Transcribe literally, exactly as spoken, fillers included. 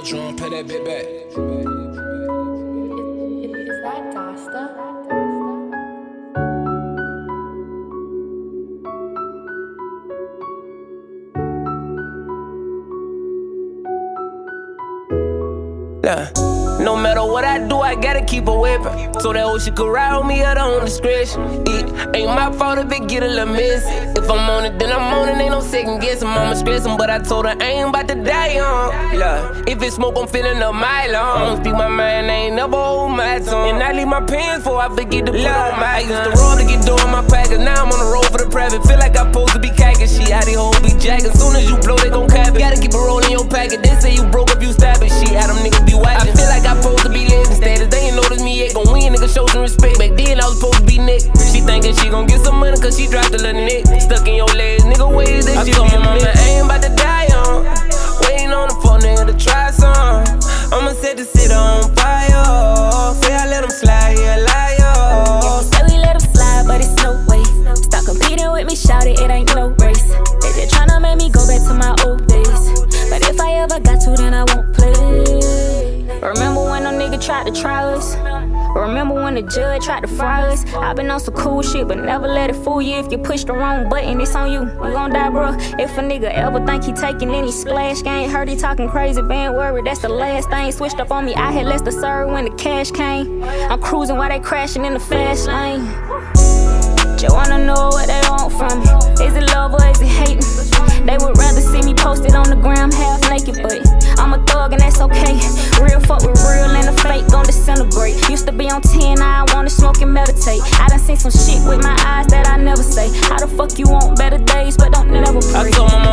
drum, pay that bit back. Is that Dasta? Nah. No matter what I do, I gotta keep a weapon, so that hoe she could ride on me at her own discretion. It ain't my fault if it get a little messy. If I'm on it, then I'm on it, ain't no second guessing. Mama stressing, but I told her I ain't about to die young. Yeah. If it's smoke, I'm feeling up my lungs. Speak my mind, I ain't never hold my tongue. And I leave my pants before I forget to put on my. I used to roll to get dough in my pockets, now I'm on the road for the private. Feel like I'm supposed to be cacking shit, how they hoes be jacking. Soon as you blow, they gon' cap it. Gotta keep it rolling your packet. They say you broke if you stab it. Shit, how them niggas be watching. I feel like I'm supposed to be living status. They ain't notice me yet, gon' win, nigga, show some respect. Back then, I was supposed to be next. She thinking she gon' get some money, cause she dropped a little neck. Stuck in your legs, nigga, where is that shit? I told my mama, I ain't about to die young. Waiting on the phone, nigga, to try some. I'ma set the city on fire. Say I let him slide, yeah, liar. Say we let him slide, but it's no way. Stop competing with me, shout it, it ain't no race. They just tryna make me go back to my old days. But if I ever got to, then I won't play. Remember when no nigga tried to try us? Remember when the judge tried to fry us? I been on some cool shit, but never let it fool you. If you push the wrong button, it's on you. You gon' die, bro. If a nigga ever think he taking any splash, ain't heard he talking crazy, been worried. That's the last thing. Switched up on me, I had less to serve when the cash came. I'm cruising while they crashing in the fast lane. Just wanna know what they want from me. Is it love or is it hating? They would rather see me posted on the gram half naked, but I'm a thug and that's okay. Real fuck with real and the fake gon' disintegrate. Used to be on ten, now I wanna smoke and meditate. I done seen some shit with my eyes that I never say. How the fuck you want better days but don't never pray? I told my